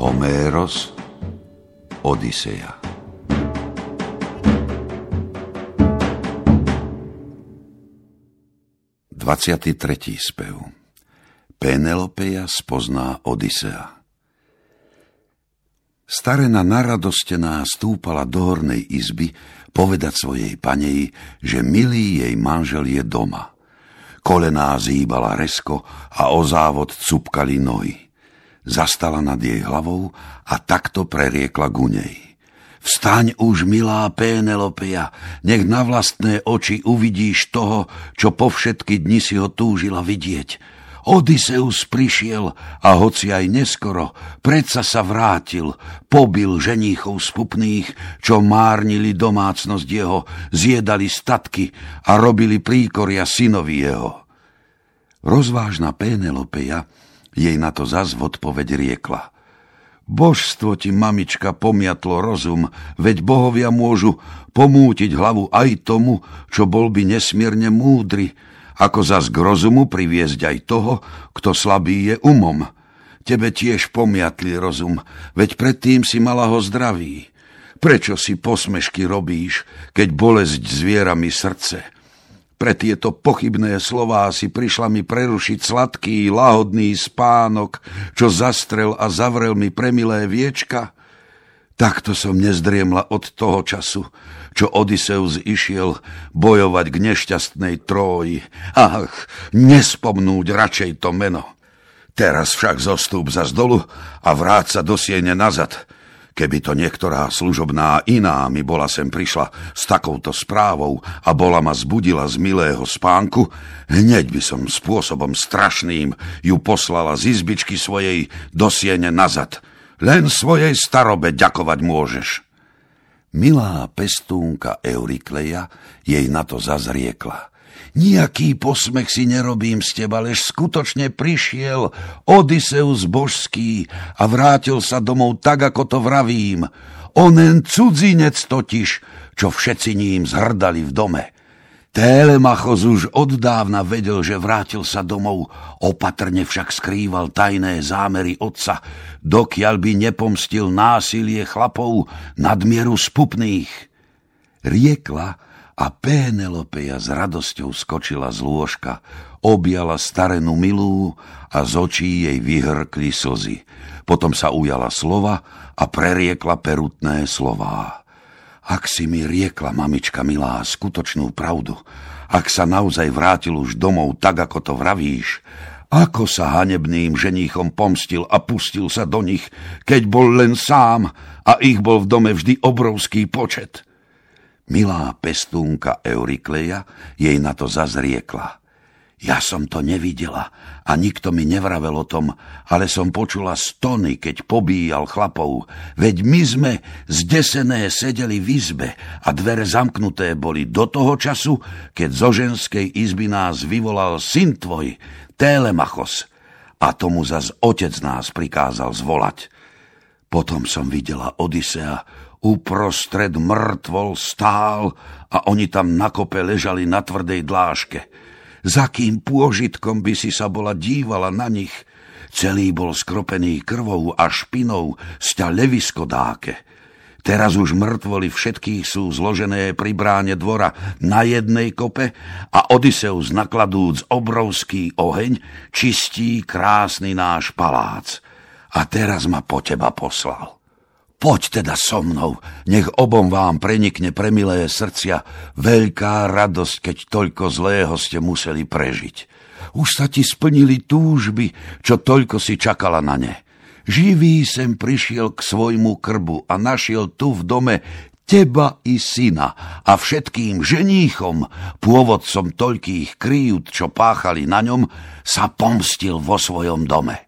Homéros, Odiseja. Dvadsiaty tretí spev. Penelopeja spozná Odisea. Starena naradostená stúpala do hornej izby povedať svojej paneji, že milý jej manžel je doma. Kolená zýbala rezko a o závod cupkali nohy. Zastala nad jej hlavou a takto preriekla ku nej. Vstaň už, milá Penelopeja, nech na vlastné oči uvidíš toho, čo po všetky dni si ho túžila vidieť. Odysseus prišiel a hoci aj neskoro, predsa sa vrátil, pobil ženíchov spupných, čo márnili domácnosť jeho, zjedali statky a robili príkoria synovi jeho. Rozvážna Penelopeja jej na to zas v odpoveď riekla. Božstvo ti, mamička, pomiatlo rozum, veď bohovia môžu pomútiť hlavu aj tomu, čo bol by nesmierne múdry, ako zas k rozumu priviesť aj toho, kto slabý je umom. Tebe tiež pomiatli rozum, veď predtým si mala ho zdravý. Prečo si posmešky robíš, keď bolesť zviera mi srdce? Pre tieto pochybné slová si prišla mi prerušiť sladký, lahodný spánok, čo zastrel a zavrel mi premilé viečka. Takto som nezdriemla od toho času, čo Odysseus išiel bojovať k nešťastnej Tróji. Ach, nespomnúť radšej to meno. Teraz však zostúp zas dolu a vráť sa do siene nazad. Keby to niektorá služobná iná mi bola sem prišla s takouto správou a bola ma zbudila z milého spánku, hneď by som spôsobom strašným ju poslala z izbičky svojej do siene nazad. Len svojej starobe ďakovať môžeš. Milá pestúnka Eurykleia jej na to zazriekla. Nijaký posmech si nerobím z teba, lež skutočne prišiel Odysseus božský a vrátil sa domov tak, ako to vravím. Onen cudzinec totiž, čo všetci ním zhrdali v dome. Télemachos už oddávna vedel, že vrátil sa domov, opatrne však skrýval tajné zámery otca, dokiaľ by nepomstil násilie chlapov nadmieru spupných. Riekla, a Penelopeja s radosťou skočila z lôžka, objala starenu milú a z očí jej vyhrkli slzy. Potom sa ujala slova a preriekla perutné slová. Ak si mi riekla, mamička milá, skutočnú pravdu, ak sa naozaj vrátil už domov tak, ako to vravíš, ako sa hanebným ženíchom pomstil a pustil sa do nich, keď bol len sám a ich bol v dome vždy obrovský počet. Milá pestúnka Eurykleia jej na to zazriekla. Ja som to nevidela a nikto mi nevravel o tom, ale som počula stony, keď pobíjal chlapov. Veď my sme zdesené sedeli v izbe a dvere zamknuté boli do toho času, keď zo ženskej izby nás vyvolal syn tvoj, Télemachos, a tomu zas otec nás prikázal zvolať. Potom som videla Odysea, uprostred mŕtvol stál a oni tam na kope ležali na tvrdej dláške. Za kým pôžitkom by si sa bola dívala na nich? Celý bol skropený krvou a špinou, sťa leviskodáke. Teraz už mŕtvoly všetkých sú zložené pri bráne dvora na jednej kope a Odysseus, nakladúc obrovský oheň, čistí krásny náš palác. A teraz ma po teba poslal. Poď teda so mnou, nech obom vám prenikne premilé srdcia, veľká radosť, keď toľko zlého ste museli prežiť. Už sa ti splnili túžby, čo toľko si čakala na ne. Živý sem prišiel k svojmu krbu a našiel tu v dome teba i syna a všetkým ženíchom, pôvodcom toľkých kríjut, čo páchali na ňom, sa pomstil vo svojom dome.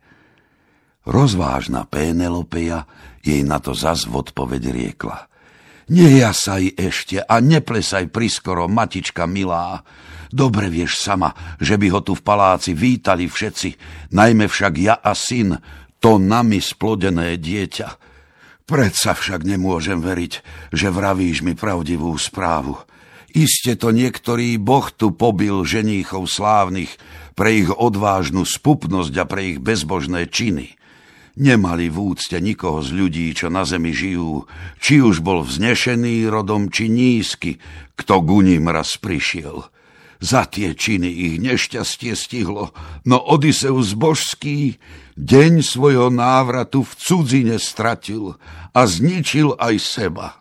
Rozvážna Penelopeja jej na to zas v odpoveď riekla. Nejasaj ešte a neplesaj priskoro, matička milá. Dobre vieš sama, že by ho tu v paláci vítali všetci, najmä však ja a syn, to nami splodené dieťa. Predsa však nemôžem veriť, že vravíš mi pravdivú správu. Iste to niektorý boh tu pobil ženíchov slávnych pre ich odvážnu spupnosť a pre ich bezbožné činy. Nemali v úcte nikoho z ľudí, čo na zemi žijú, či už bol vznešený rodom, či nízky, kto ku ním raz prišiel. Za tie činy ich nešťastie stihlo, no Odysseus božský deň svojho návratu v cudzine stratil a zničil aj seba.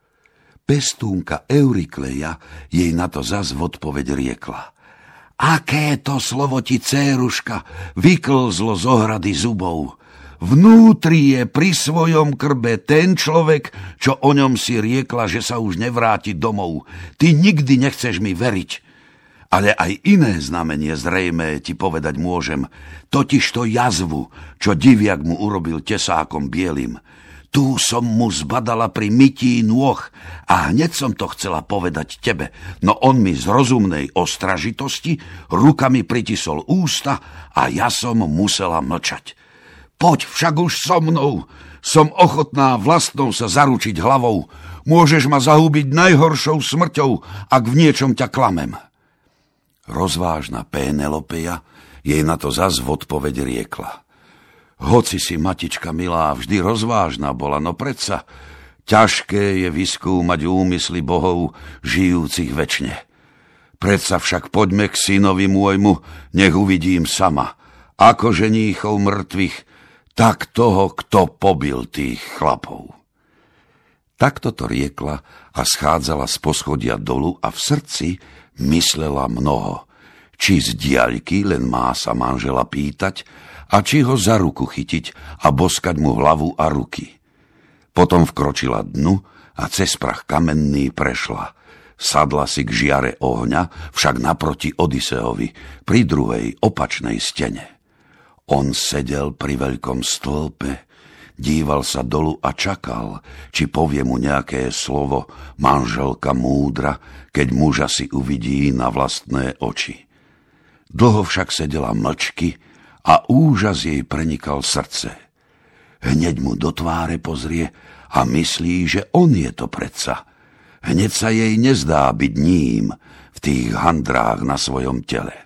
Pestúnka Eurykleja jej na to zas v odpoveď riekla. Aké to slovo ti, dcéruška, vyklzlo z ohrady zubov. Vnútri je pri svojom krbe ten človek, čo o ňom si riekla, že sa už nevráti domov. Ty nikdy nechceš mi veriť. Ale aj iné znamenie zrejmé ti povedať môžem, totižto jazvu, čo diviak mu urobil tesákom bielým. Tu som mu zbadala pri mytí nôh a hneď som to chcela povedať tebe, no on mi z rozumnej ostražitosti rukami pritisol ústa a ja som musela mlčať. Poď však už so mnou, som ochotná vlastnou sa zaručiť hlavou. Môžeš ma zahubiť najhoršou smrťou, ak v niečom ťa klamem. Rozvážna Pénelopeja jej na to zas v odpoveď riekla. Hoci si, matička milá, vždy rozvážna bola, no predsa ťažké je vyskúmať úmysly bohov žijúcich večne. Predsa však poďme k synovi môjmu, nech uvidím sama, ako ženíchov mŕtvych, tak toho, kto pobil tých chlapov. Takto to riekla a schádzala z poschodia dolu a v srdci myslela mnoho, či z diaľky len má sa manžela pýtať, a či ho za ruku chytiť a boskať mu hlavu a ruky. Potom vkročila dnu a cez prach kamenný prešla. Sadla si k žiare ohňa, však naproti Odysseovi, pri druhej opačnej stene. On sedel pri veľkom stĺpe, díval sa dolu a čakal, či povie mu nejaké slovo manželka múdra, keď muža si uvidí na vlastné oči. Dlho však sedela mlčky, a úžas jej prenikal srdce. Hneď mu do tváre pozrie a myslí, že on je to predsa. Hneď sa jej nezdá byť ním v tých handrách na svojom tele.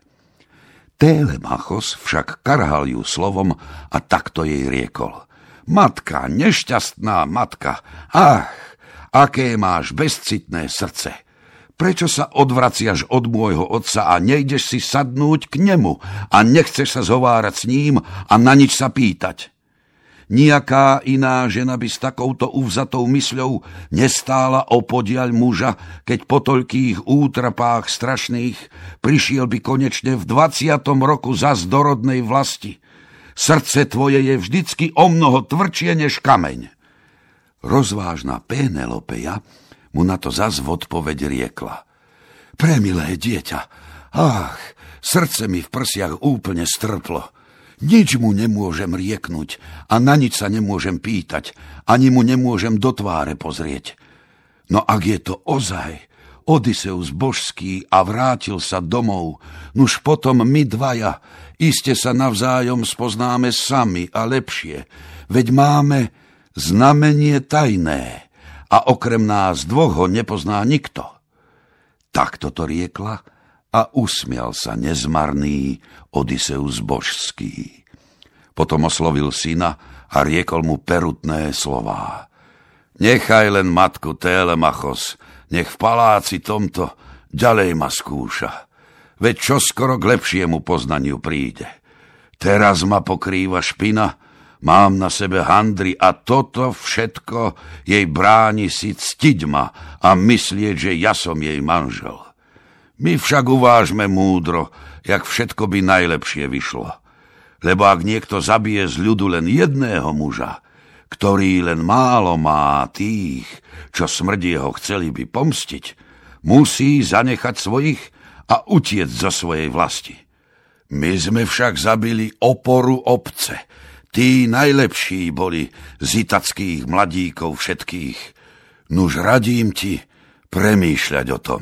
Télemachos však karhal ju slovom a takto jej riekol. Matka, nešťastná matka, ach, aké máš bezcitné srdce. Prečo sa odvraciaš od môjho otca a nejdeš si sadnúť k nemu a nechceš sa zhovárať s ním a na nič sa pýtať? Nijaká iná žena by s takouto uvzatou mysľou nestála opodiaľ muža, keď po toľkých útrapách strašných prišiel by konečne v 20. roku zas do rodnej vlasti. Srdce tvoje je vždycky omnoho tvrdšie než kameň. Rozvážna Pénelopeja mu na to zas v odpoveď riekla. Premilé dieťa, ach, srdce mi v prsiach úplne strplo. Nič mu nemôžem rieknúť a na nič sa nemôžem pýtať, ani mu nemôžem do tváre pozrieť. No ak je to ozaj Odysseus božský a vrátil sa domov, nuž potom my dvaja iste sa navzájom spoznáme sami a lepšie, veď máme znamenie tajné, a okrem nás dvoch ho nepozná nikto. Takto to riekla a usmial sa nezmarný Odysseus božský. Potom oslovil syna a riekol mu perutné slová. Nechaj len matku Télemachos, nech v paláci tomto ďalej ma skúša. Veď čoskoro k lepšiemu poznaniu príde. Teraz ma pokrýva špina, mám na sebe handry a toto všetko jej bráni si ctiť ma a myslieť, že ja som jej manžel. My však uvážme múdro, jak všetko by najlepšie vyšlo. Lebo ak niekto zabije z ľudu len jedného muža, ktorý len málo má tých, čo smrti jeho chceli by pomstiť, musí zanechať svojich a utiec zo svojej vlasti. My sme však zabili oporu obce, tí najlepší boli z itackých mladíkov všetkých. Nuž radím ti premýšľať o tom.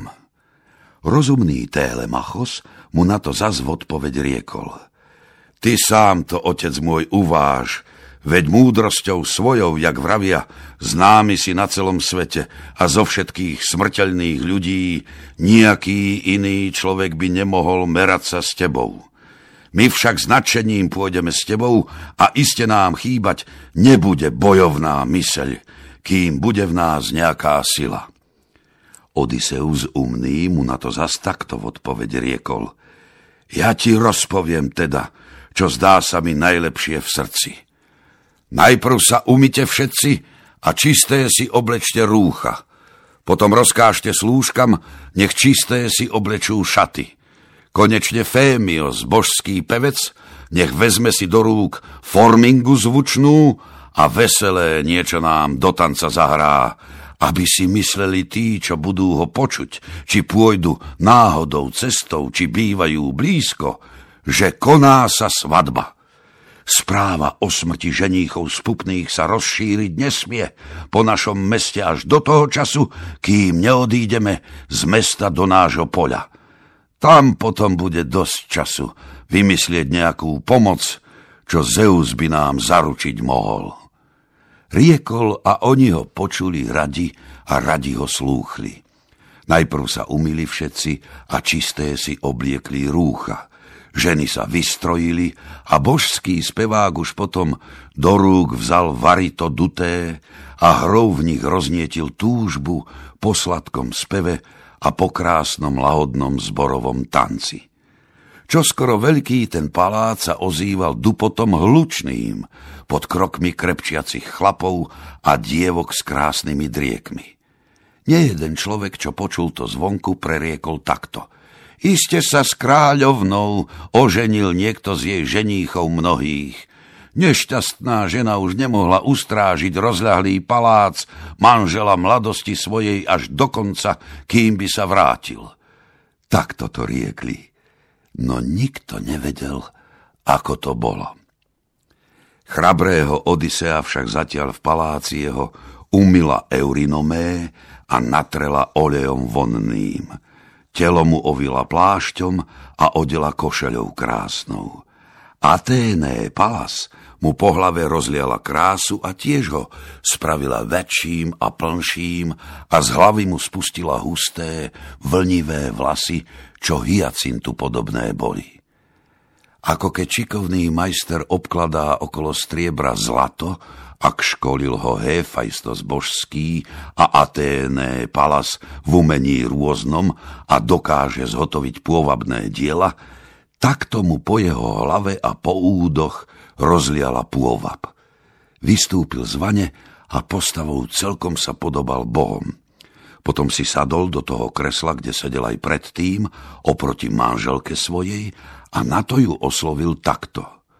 Rozumný Télemachos mu na to zas v odpoveď riekol. Ty sám to, otec môj, uváž, veď múdrosťou svojou, jak vravia, známy si na celom svete a zo všetkých smrteľných ľudí nejaký iný človek by nemohol merať sa s tebou. My však s nadšením pôjdeme s tebou a iste nám chýbať nebude bojovná myseľ, kým bude v nás nejaká sila. Odysseus umný mu na to zas takto v odpoveď riekol: Ja ti rozpoviem teda, čo zdá sa mi najlepšie v srdci. Najprv sa umyte všetci a čisté si oblečte rúcha. Potom rozkážte slúžkam, nech čisté si oblečú šaty. Konečne Fémios, božský pevec, nech vezme si do rúk formingu zvučnú a veselé niečo nám do tanca zahrá, aby si mysleli tí, čo budú ho počuť, či pôjdu náhodou cestou, či bývajú blízko, že koná sa svadba. Správa o smrti ženíchov spupných sa rozšíriť nesmie po našom meste až do toho času, kým neodídeme z mesta do nášho poľa. Tam potom bude dosť času vymyslieť nejakú pomoc, čo Zeus by nám zaručiť mohol. Riekol a oni ho počuli radi a radi ho slúchli. Najprv sa umyli všetci a čisté si obliekli rúcha. Ženy sa vystrojili a božský spevák už potom do rúk vzal varito duté a hrou v nich roznietil túžbu po sladkom speve a po krásnom lahodnom zborovom tanci. Čoskoro veľký ten palác sa ozýval dupotom hlučným pod krokmi krepčiacich chlapov a dievok s krásnymi driekmi. Nejeden človek, čo počul to zvonku, preriekol takto: Iste sa s kráľovnou oženil niekto z jej ženíchov mnohých. Nešťastná žena už nemohla ustrážiť rozľahlý palác manžela mladosti svojej až do konca, kým by sa vrátil. Takto to riekli, no nikto nevedel, ako to bolo. Chrabrého Odysea však zatiaľ v paláci jeho umyla Eurinomé a natrela olejom vonným. Telo mu ovila plášťom a odela košeľou krásnou. Aténé Palas mu po hlave rozliala krásu a tiež ho spravila väčším a plnším a z hlavy mu spustila husté, vlnivé vlasy, čo hyacintu podobné boli. Ako keď šikovný majster obkladá okolo striebra zlato, ak školil ho Héfajstos božský a Aténé Palas v umení rôznom a dokáže zhotoviť pôvabné diela, tak tomu po jeho hlave a po údoch rozliala pôvab. Vystúpil z vane a postavou celkom sa podobal bohom. Potom si sadol do toho kresla, kde sedel aj predtým, oproti manželke svojej, a na to ju oslovil takto: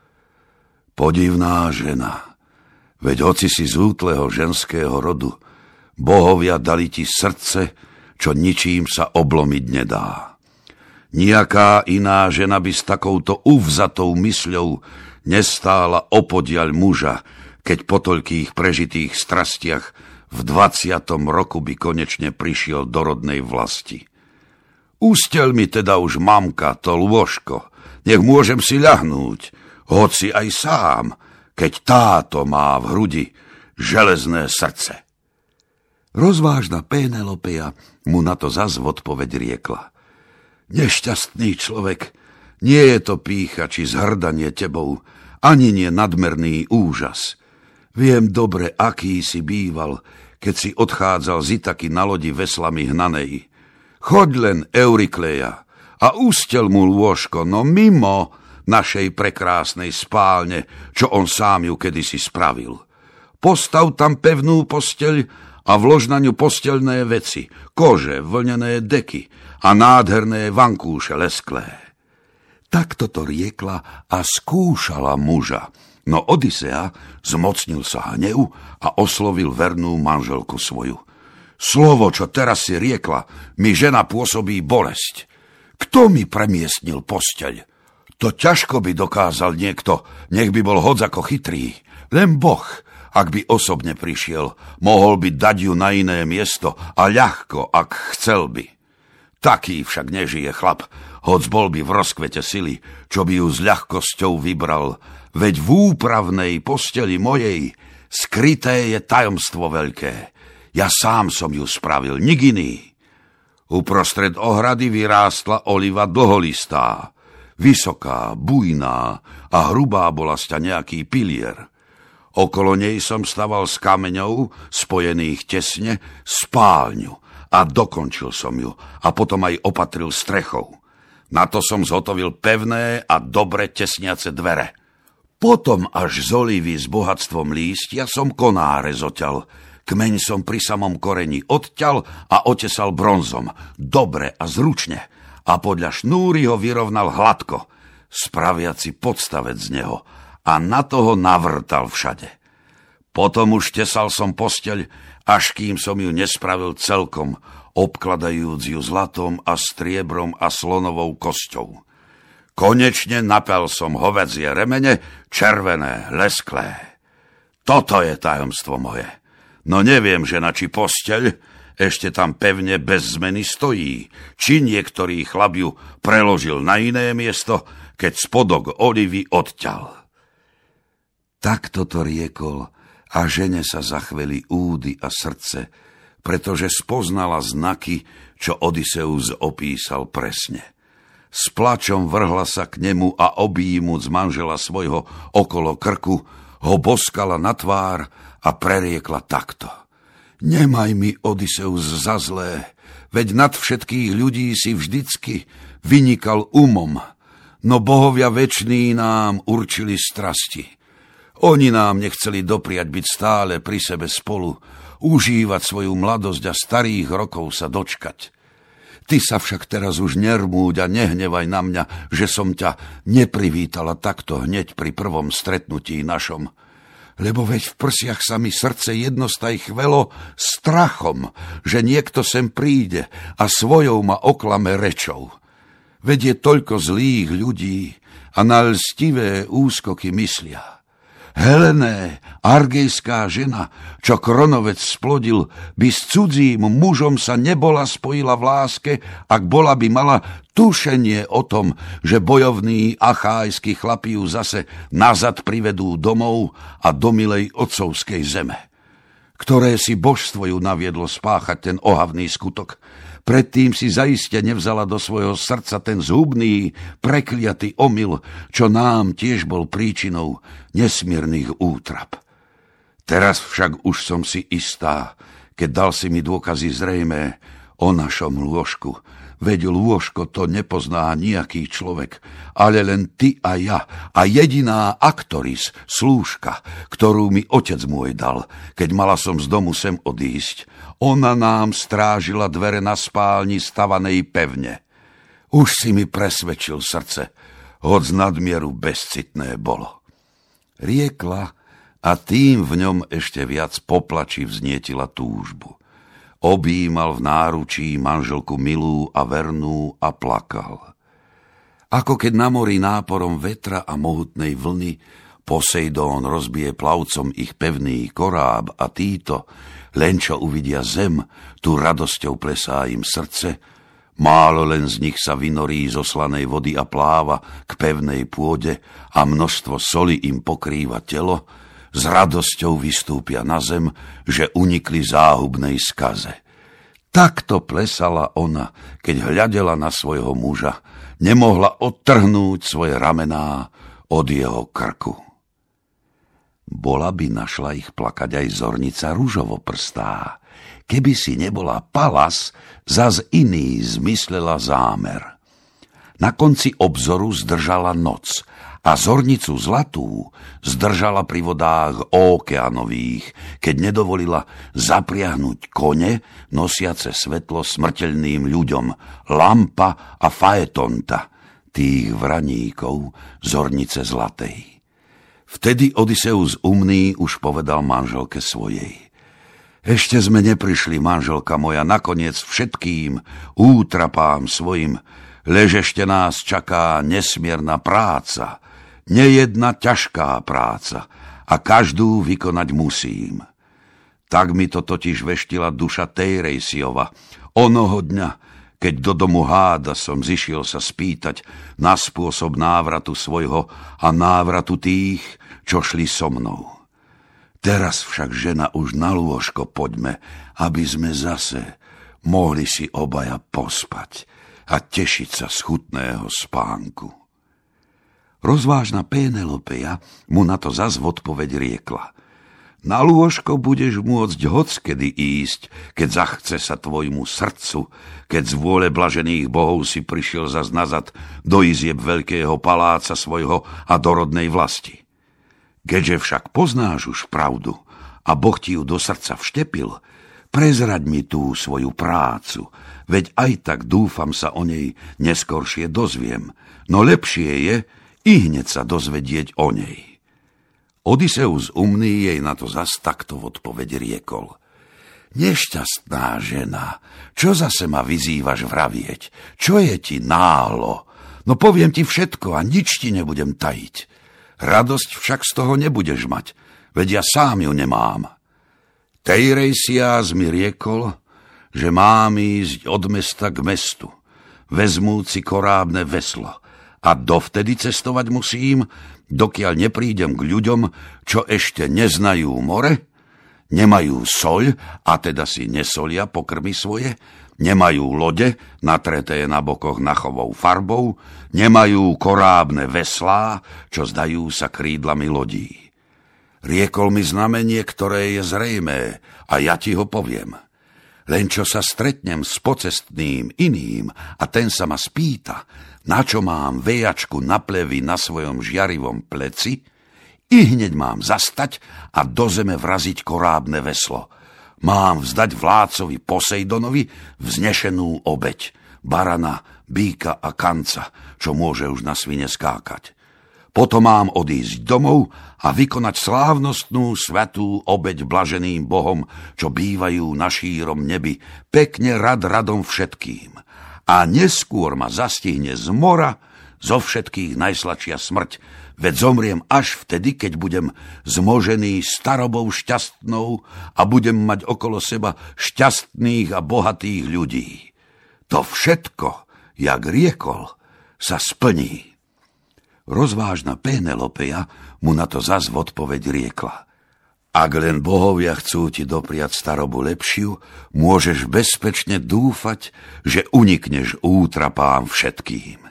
Podivná žena, veď hoci si z útleho ženského rodu, bohovia dali ti srdce, čo ničím sa oblomiť nedá. Nijaká iná žena by s takouto uvzatou mysľou nestála opodiaľ muža, keď po toľkých prežitých strastiach v 20. roku by konečne prišiel do rodnej vlasti. Ústel mi teda už, mamka, to lôžko, nech môžem si ľahnúť, hoci aj sám, keď táto má v hrudi železné srdce. Rozvážna Pénelopeja mu na to zas v odpoveď riekla: Nešťastný človek, nie je to pýcha či zhrdanie tebou, ani nie nadmerný úžas. Viem dobre, aký si býval, keď si odchádzal z Itaky na lodi veslami hnanej. Choď len, Eurykleja, a ústel mu lôžko, no mimo našej prekrásnej spálne, čo on sám ju kedysi spravil. Postav tam pevnú posteľ a vlož na ňu posteľné veci, kože, vlnené deky a nádherné vankúše lesklé. Takto to riekla a skúšala muža, no Odysea zmocnil sa hnevu a oslovil vernú manželku svoju. Slovo, čo teraz si riekla, mi žena pôsobí bolesť. Kto mi premiestnil posteľ? To ťažko by dokázal niekto, nech by bol hodz ako chytrý. Len Boh, ak by osobne prišiel, mohol by dať ju na iné miesto a ľahko, ak chcel by. Taký však nežije chlap, hoc bol by v rozkvete sily, čo by ju s ľahkosťou vybral, veď v úpravnej posteli mojej skryté je tajomstvo veľké. Ja sám som ju spravil, nik iný. Uprostred ohrady vyrástla oliva dlholistá. Vysoká, bujná a hrubá bola sťa nejaký pilier. Okolo nej som staval z kameňov, spojených tesne, spálňu a dokončil som ju a potom aj opatril strechou. Na to som zhotovil pevné a dobre tesniace dvere. Potom až z olivy s bohatstvom lístia som konáre zoťal. Kmeň som pri samom koreni odťal a otesal bronzom, dobre a zručne. A podľa šnúry ho vyrovnal hladko, spraviaci podstavec z neho a na toho navrtal všade. Potom už tesal som posteľ, až kým som ju nespravil celkom, obkladajúc ju zlatom a striebrom a slonovou kosťou. Konečne napel som hovädzie remene, červené, lesklé. Toto je tajomstvo moje. No neviem, žena, či posteľ ešte tam pevne bez zmeny stojí, či niektorý chlap ju preložil na iné miesto, keď spodok olivy odťal. Takto to riekol a žene sa zachveli údy a srdce, pretože spoznala znaky, čo Odysseus opísal presne. S plačom vrhla sa k nemu a objímúc manžela svojho okolo krku, ho boskala na tvár a preriekla takto. Nemaj mi, Odysseus, za zlé, veď nad všetkých ľudí si vždycky vynikal umom, no bohovia večný nám určili strasti. Oni nám nechceli dopriať byť stále pri sebe spolu, užívať svoju mladosť a starých rokov sa dočkať. Ty sa však teraz už nermúď a nehnevaj na mňa, že som ťa neprivítala takto hneď pri prvom stretnutí našom. Lebo veď v prsiach sa mi srdce jednostaj chvelo strachom, že niekto sem príde a svojou ma oklame rečou. Veď je toľko zlých ľudí a na lstivé úskoky myslia. Helené, argejská žena, čo Kronovec splodil, by s cudzím mužom sa nebola spojila v láske, ak bola by mala tušenie o tom, že bojovní achájskí chlapi ju zase nazad privedú domov a do milej otcovskej zeme. Ktoré si božstvo ju naviedlo spáchať ten ohavný skutok. Predtým si zaiste nevzala do svojho srdca ten zhubný, prekliatý omyl, čo nám tiež bol príčinou nesmiernych útrap. Teraz však už som si istá, keď dal si mi dôkazy zrejmé o našom lôžku. Veď lôžko to nepozná nejaký človek, ale len ty a ja a jediná aktoris, slúžka, ktorú mi otec môj dal, keď mala som z domu sem odísť. Ona nám strážila dvere na spálni stavanej pevne. Už si mi presvedčil srdce, hoď z nadmieru bezcitné bolo. Riekla a tým v ňom ešte viac poplači vznietila túžbu. Objímal v náručí manželku milú a vernú a plakal. Ako keď na mori náporom vetra a mohutnej vlny Poseidón rozbije plavcom ich pevný koráb a títo, len čo uvidia zem, tu radosťou plesá im srdce, málo len z nich sa vynorí zo slanej vody a pláva k pevnej pôde a množstvo soli im pokrýva telo, s radosťou vystúpia na zem, že unikli záhubnej skaze. Takto plesala ona, keď hľadela na svojho muža, nemohla odtrhnúť svoje ramená od jeho krku. Bola by našla ich plakať aj zornica ružovoprstá, keby si nebola Palas, zas iný zmyslela zámer. Na konci obzoru zdržala noc a zornicu zlatú zdržala pri vodách ókeanových, keď nedovolila zapriahnuť kone nosiace svetlo smrteľným ľuďom, Lampa a Faetonta, tých vraníkov zornice zlatej. Vtedy Odysseus umný už povedal manželke svojej. Ešte sme neprišli, manželka moja, nakoniec všetkým útrapám svojim, lež ešte nás čaká nesmierna práca, nejedna ťažká práca a každú vykonať musím. Tak mi to totiž veštila duša Tejrejsiova, onoho dňa, keď do domu háda som zišiel sa spýtať na spôsob návratu svojho a návratu tých, čo šli so mnou. Teraz však, žena, už na lôžko poďme, aby sme zase mohli si obaja pospať a tešiť sa z chutného spánku. Rozvážna Pénelopeja mu na to zas v odpoveď riekla: Na lôžko budeš môcť hockedy ísť, keď zachce sa tvojmu srdcu, keď z vôle blažených bohov si prišiel zas nazad do izieb veľkého paláca svojho a do rodnej vlasti. Keďže však poznáš už pravdu a Boh ti ju do srdca vštepil, prezraď mi tú svoju prácu, veď aj tak dúfam sa o nej neskoršie dozviem, no lepšie je i hneď sa dozvedieť o nej. Odysseus umný jej na to zas takto v odpoveď riekol: Nešťastná žena, čo zase ma vyzývaš vravieť? Čo je ti náhlo? No poviem ti všetko a nič ti nebudem tajiť. Radosť však z toho nebudeš mať, veď ja sám ju nemám. Teiresias mi riekol, že mám ísť od mesta k mestu, vezmúci korábne veslo, a dovtedy cestovať musím, dokiaľ neprídem k ľuďom, čo ešte neznajú more, nemajú soľ, a teda si nesolia pokrmy svoje, nemajú lode, natreté na bokoch nachovou farbou, nemajú korábne veslá, čo zdajú sa krídlami lodí. Riekol mi znamenie, ktoré je zrejmé, a ja ti ho poviem. Len čo sa stretnem s pocestným iným a ten sa ma spýta, na čo mám vejačku na plevi na svojom žiarivom pleci, i hneď mám zastať a do zeme vraziť korábne veslo. Mám vzdať vládcovi Posejdonovi vznešenú obeť, barana, býka a kanca, čo môže už na svine skákať. Potom mám odísť domov a vykonať slávnostnú svätú obeť blaženým bohom, čo bývajú na šírom nebi, pekne radom všetkým. A neskôr ma zastihne z mora zo všetkých najsladšia smrť, veď zomriem až vtedy, keď budem zmožený starobou šťastnou a budem mať okolo seba šťastných a bohatých ľudí. To všetko, jak riekol, sa splní. Rozvážna Pénelopeja mu na to zas v odpoveď riekla: Ak len bohovia chcú ti dopriať starobu lepšiu, môžeš bezpečne dúfať, že unikneš útrapám všetkým.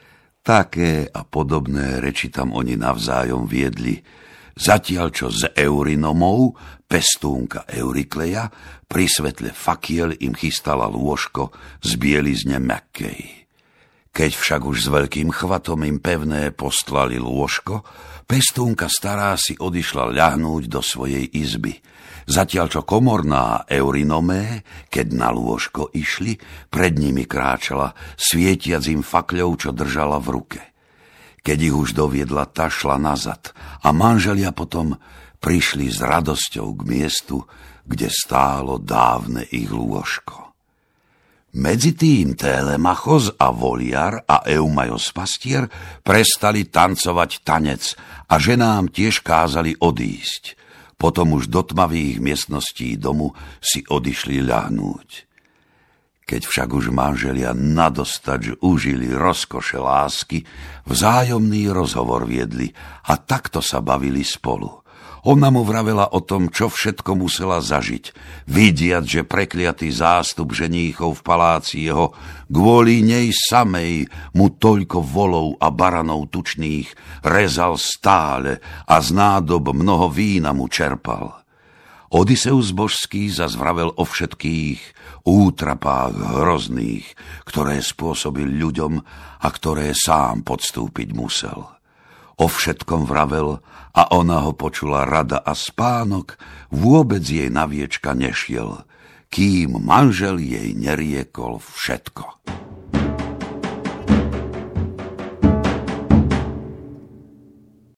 Také a podobné reči tam oni navzájom viedli, zatiaľ čo z Eurinomov pestúnka Eurykleja pri svetle fakiel im chystala lôžko z bielizne mäkkej. Keď však už s veľkým chvatom im pevné postlali lôžko, pestúnka stará si odišla ľahnúť do svojej izby, zatiaľ čo komorná Eurinomé, keď na lôžko išli, pred nimi kráčala, svietiac im fakľou, čo držala v ruke. Keď ich už doviedla, tá šla nazad a manželia potom prišli s radosťou k miestu, kde stálo dávne ich lôžko. Medzi tým Télemachos a Voliar a Eumajos pastier prestali tancovať tanec a ženám tiež kázali odísť. Potom už do tmavých miestností domu si odišli ľahnúť. Keď však už manželia nadostač užili rozkoše lásky, vzájomný rozhovor viedli a takto sa bavili spolu. Ona mu vravela o tom, čo všetko musela zažiť, vidiac, že prekliatý zástup ženíchov v paláci jeho kvôli nej samej mu toľko volov a baranov tučných rezal stále a z nádob mnoho vína mu čerpal. Odysseus božský zas vravel o všetkých útrapách hrozných, ktoré spôsobil ľuďom a ktoré sám podstúpiť musel. O všetkom vravel a ona ho počula rada a spánok, vôbec jej na viečka nešiel, kým manžel jej neriekol všetko.